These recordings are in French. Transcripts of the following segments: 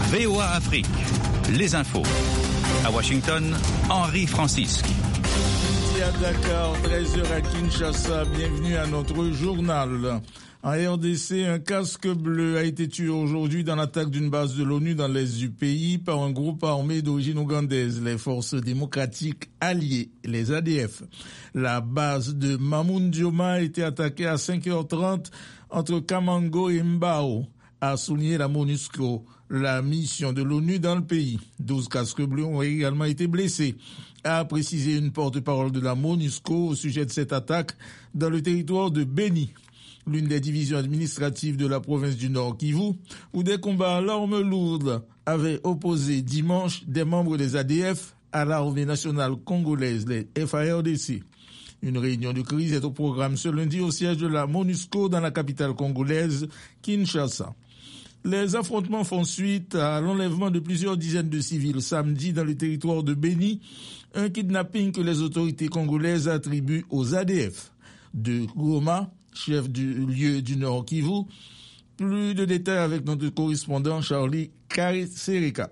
VOA Afrique, les infos. À Washington, Henri Francisque. Midi à Dakar, 13h à Kinshasa, bienvenue à notre journal. En RDC, un casque bleu a été tué aujourd'hui dans l'attaque d'une base de l'ONU dans l'est du pays par un groupe armé d'origine ougandaise, les forces démocratiques alliées, les ADF. La base de Mamoun Dioma a été attaquée à 5h30 entre Kamango et Mbao, a souligné la MONUSCO, la mission de l'ONU dans le pays. 12 casques bleus ont également été blessés, a précisé une porte-parole de la MONUSCO au sujet de cette attaque dans le territoire de Beni, l'une des divisions administratives de la province du Nord Kivu, où des combats à l'arme lourde avaient opposé dimanche des membres des ADF à l'armée nationale congolaise, les FARDC. Une réunion de crise est au programme ce lundi au siège de la MONUSCO dans la capitale congolaise, Kinshasa. Les affrontements font suite à l'enlèvement de plusieurs dizaines de civils samedi dans le territoire de Beni, un kidnapping que les autorités congolaises attribuent aux ADF. De Goma, chef du lieu du Nord Kivu, plus de détails avec notre correspondant Charlie Kasereka.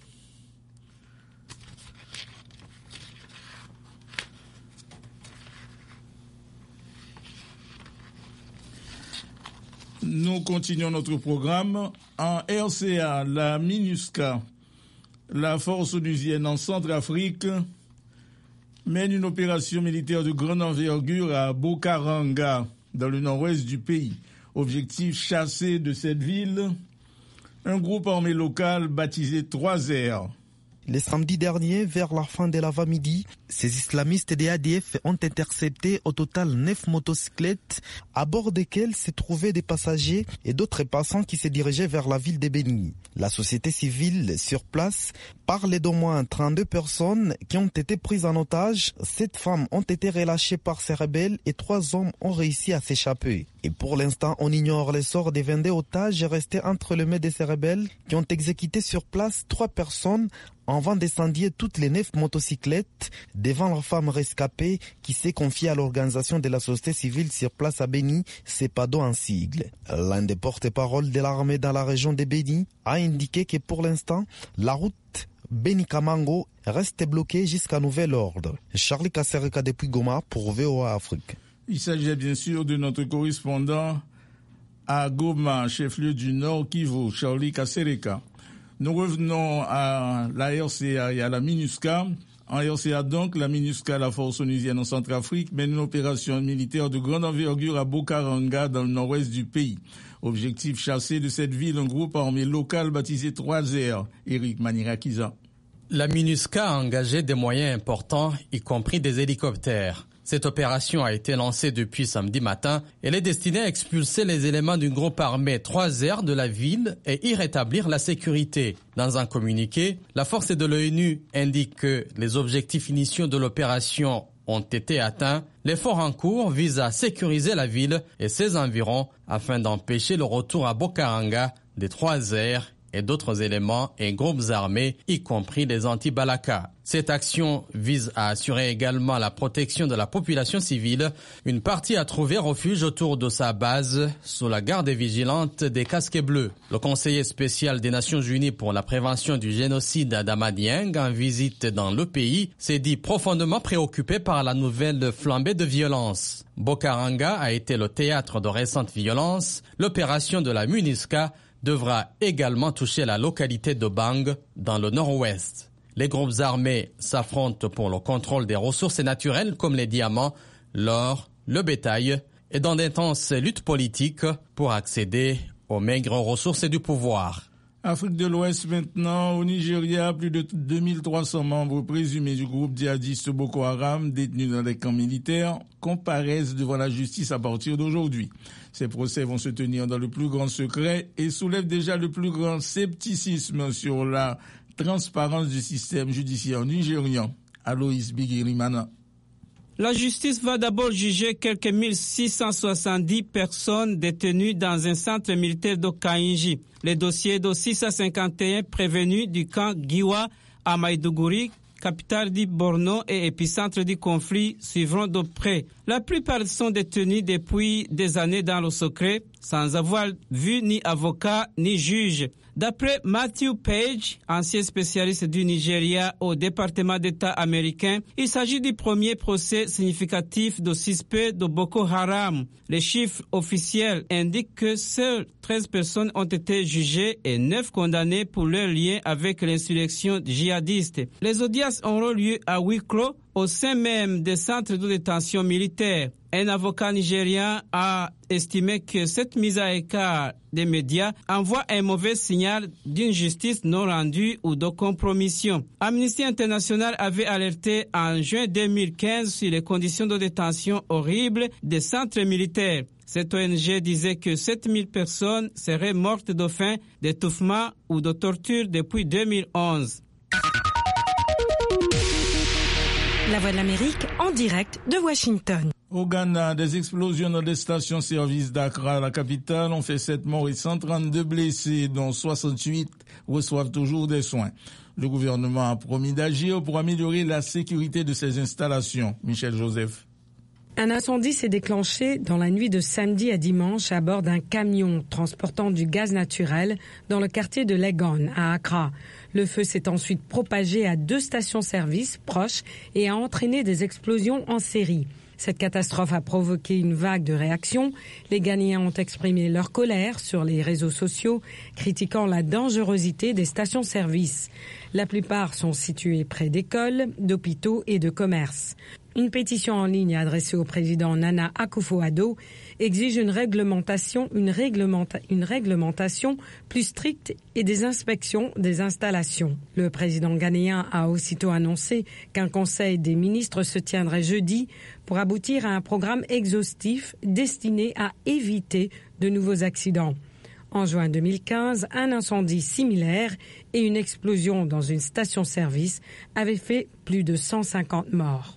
Nous continuons notre programme. En RCA, la MINUSCA, la force onusienne en Centrafrique, mène une opération militaire de grande envergure à Bokaranga, dans le nord-ouest du pays. Objectif, chasser de cette ville un groupe armé local baptisé 3R. Le samedi dernier, vers la fin de l'avant-midi, ces islamistes des ADF ont intercepté au total 9 motocyclettes à bord desquelles se trouvaient des passagers et d'autres passants qui se dirigeaient vers la ville de Beni. La société civile sur place parle d'au moins 32 personnes qui ont été prises en otage. 7 femmes ont été relâchées par ces rebelles et 3 hommes ont réussi à s'échapper. Et pour l'instant, on ignore le sort des 22 otages restés entre les mains de ces rebelles qui ont exécuté sur place 3 personnes avant d'incendier toutes les 9 motocyclettes devant la femme rescapée qui s'est confiée à l'organisation de la société civile sur place à Beni, CEPADO en sigle. L'un des porte-parole de l'armée dans la région de Beni a indiqué que pour l'instant, la route Beni-Kamango reste bloquée jusqu'à nouvel ordre. Charlie Kasereka depuis Goma pour VOA Afrique. Il s'agit bien sûr de notre correspondant à Goma, chef-lieu du Nord Kivu, Charlie Kasereka. Nous revenons à la RCA et à la MINUSCA. En RCA donc, la MINUSCA, la force onusienne en Centrafrique, mène une opération militaire de grande envergure à Bokaranga dans le nord-ouest du pays. Objectif, chasser de cette ville un groupe armé local baptisé 3R. Eric Manirakiza. La MINUSCA a engagé des moyens importants, y compris des hélicoptères. Cette opération a été lancée depuis samedi matin. Elle est destinée à expulser les éléments d'une groupe armée 3R de la ville et y rétablir la sécurité. Dans un communiqué, la force de l'ONU indique que les objectifs initiaux de l'opération ont été atteints. L'effort en cours vise à sécuriser la ville et ses environs afin d'empêcher le retour à Bokaranga des 3R et d'autres éléments et groupes armés, y compris les anti-Balaka. Cette action vise à assurer également la protection de la population civile. Une partie a trouvé refuge autour de sa base sous la garde vigilante des casques bleus. Le conseiller spécial des Nations Unies pour la prévention du génocide Adama Dieng, en visite dans le pays, s'est dit profondément préoccupé par la nouvelle flambée de violence. Bokaranga a été le théâtre de récentes violences. L'opération de la MINUSCA devra également toucher la localité de Bang dans le nord-ouest. Les groupes armés s'affrontent pour le contrôle des ressources naturelles comme les diamants, l'or, le bétail et dans d'intenses luttes politiques pour accéder aux maigres ressources du pouvoir. Afrique de l'Ouest maintenant, au Nigeria, plus de 2300 membres présumés du groupe djihadiste Boko Haram détenus dans des camps militaires comparaissent devant la justice à partir d'aujourd'hui. Ces procès vont se tenir dans le plus grand secret et soulèvent déjà le plus grand scepticisme sur la transparence du système judiciaire nigérian. Aloïs Bigirimana. La justice va d'abord juger quelques 1670 personnes détenues dans un centre militaire de Kainji. Les dossiers de 651 prévenus du camp Giwa à Maïdougouri, capitale du Borno et épicentre du conflit, suivront de près. La plupart sont détenus depuis des années dans le secret. sans avoir vu ni avocat ni juge. D'après Matthew Page, ancien spécialiste du Nigeria au département d'État américain, il s'agit du premier procès significatif de suspects de Boko Haram. Les chiffres officiels indiquent que seules 13 personnes ont été jugées et 9 condamnées pour leur lien avec l'insurrection djihadiste. Les audiences auront lieu à huis clos au sein même des centres de détention militaire. Un avocat nigérien a estimé que cette mise à écart des médias envoie un mauvais signal d'une justice non rendue ou de compromission. Amnesty International avait alerté en juin 2015 sur les conditions de détention horribles des centres militaires. Cette ONG disait que 7000 personnes seraient mortes de faim, d'étouffement ou de torture depuis 2011. La Voix de l'Amérique en direct de Washington. Au Ghana, des explosions dans des stations-service d'Accra, la capitale, ont fait 7 morts et 132 blessés, dont 68 reçoivent toujours des soins. Le gouvernement a promis d'agir pour améliorer la sécurité de ces installations. Michel Joseph. Un incendie s'est déclenché dans la nuit de samedi à dimanche à bord d'un camion transportant du gaz naturel dans le quartier de Legon, à Accra. Le feu s'est ensuite propagé à 2 stations-service proches et a entraîné des explosions en série. Cette catastrophe a provoqué une vague de réactions. Les Ghanéens ont exprimé leur colère sur les réseaux sociaux, critiquant la dangerosité des stations-service. La plupart sont situées près d'écoles, d'hôpitaux et de commerces. Une pétition en ligne adressée au président Nana Akufo-Addo exige une réglementation plus stricte et des inspections des installations. Le président ghanéen a aussitôt annoncé qu'un conseil des ministres se tiendrait jeudi pour aboutir à un programme exhaustif destiné à éviter de nouveaux accidents. En juin 2015, un incendie similaire et une explosion dans une station-service avaient fait plus de 150 morts.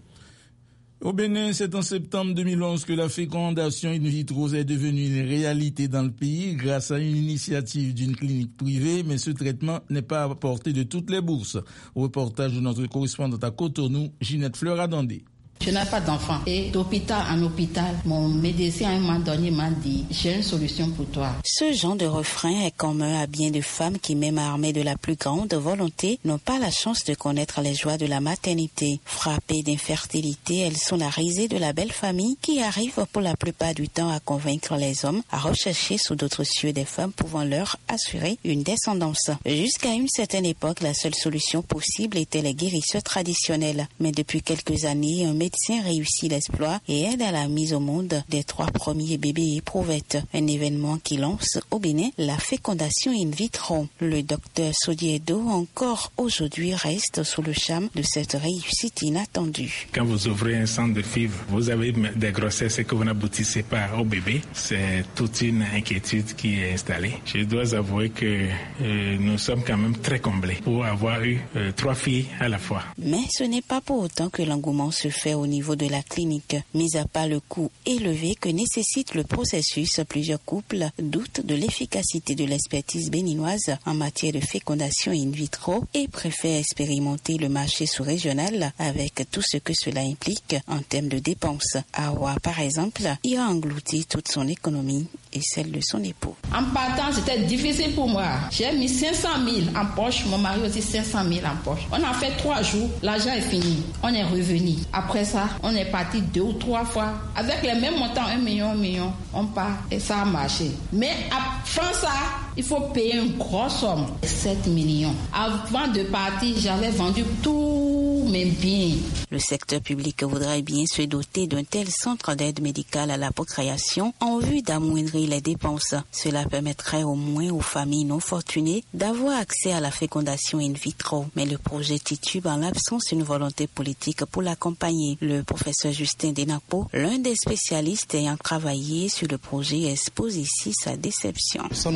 Au Bénin, c'est en septembre 2011 que la fécondation in vitro est devenue une réalité dans le pays grâce à une initiative d'une clinique privée, mais ce traitement n'est pas à la portée de toutes les bourses. Au reportage de notre correspondante à Cotonou, Ginette Fleur-Adandé. Je n'ai pas d'enfant et d'hôpital en hôpital, mon médecin à un moment donné m'a dit « j'ai une solution pour toi ». Ce genre de refrain est commun à bien de femmes qui, même armées de la plus grande volonté, n'ont pas la chance de connaître les joies de la maternité. Frappées d'infertilité, elles sont la risée de la belle famille qui arrive pour la plupart du temps à convaincre les hommes à rechercher sous d'autres cieux des femmes pouvant leur assurer une descendance. Jusqu'à une certaine époque, la seule solution possible était les guérisseurs traditionnels. Mais depuis quelques années, un médecin réussit l'exploit et aide à la mise au monde des 3 premiers bébés éprouvettes. Un événement qui lance au Bénin la fécondation in vitro. Le docteur Sodiedo encore aujourd'hui reste sous le charme de cette réussite inattendue. Quand vous ouvrez un centre de FIV, vous avez des grossesses que vous n'aboutissez pas au bébé. C'est toute une inquiétude qui est installée. Je dois avouer que nous sommes quand même très comblés pour avoir eu 3 filles à la fois. Mais ce n'est pas pour autant que l'engouement se fait au niveau de la clinique. Mis à part le coût élevé que nécessite le processus, plusieurs couples doutent de l'efficacité de l'expertise béninoise en matière de fécondation in vitro et préfèrent expérimenter le marché sous-régional avec tout ce que cela implique en termes de dépenses. Awa, par exemple, y a englouti toute son économie et celle de son époux. En partant, c'était difficile pour moi. J'ai mis 500 000 en poche, mon mari aussi 500 000 en poche. On a fait 3 jours, l'argent est fini. On est revenu. Après ça, on est parti 2 ou 3 fois. Avec les mêmes montants, 1 million, on part et ça a marché. Mais après ça, il faut payer une grosse somme, 7 millions. Avant de partir, j'avais vendu tous mes biens. Le secteur public voudrait bien se doter d'un tel centre d'aide médicale à la procréation en vue d'amoindrir les dépenses. Cela permettrait au moins aux familles non fortunées d'avoir accès à la fécondation in vitro. Mais le projet titube en l'absence d'une volonté politique pour l'accompagner. Le professeur Justin Denapo, l'un des spécialistes ayant travaillé sur le projet, expose ici sa déception. Ça nous fend le cœur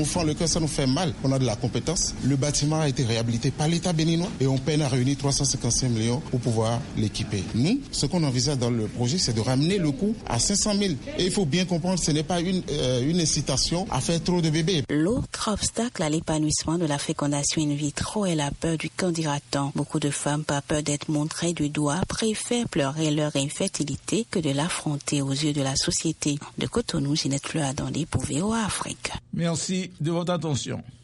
fait, ça nous fait mal. On a de la compétence. Le bâtiment a été réhabilité par l'État béninois et on peine à réunir 355 millions pour pouvoir l'équiper. Nous, ce qu'on envisage dans le projet, c'est de ramener le coût à 500 000. Et il faut bien comprendre, ce n'est pas une incitation à faire trop de bébés. L'autre obstacle à l'épanouissement de la fécondation in vitro est la peur du candidatant. Beaucoup de femmes, par peur d'être montrées du doigt, préfèrent pleurer leur infertilité que de l'affronter aux yeux de la société. De Cotonou, Ginette Fleur-Adandé pour VOA Afrique. Merci de votre attention.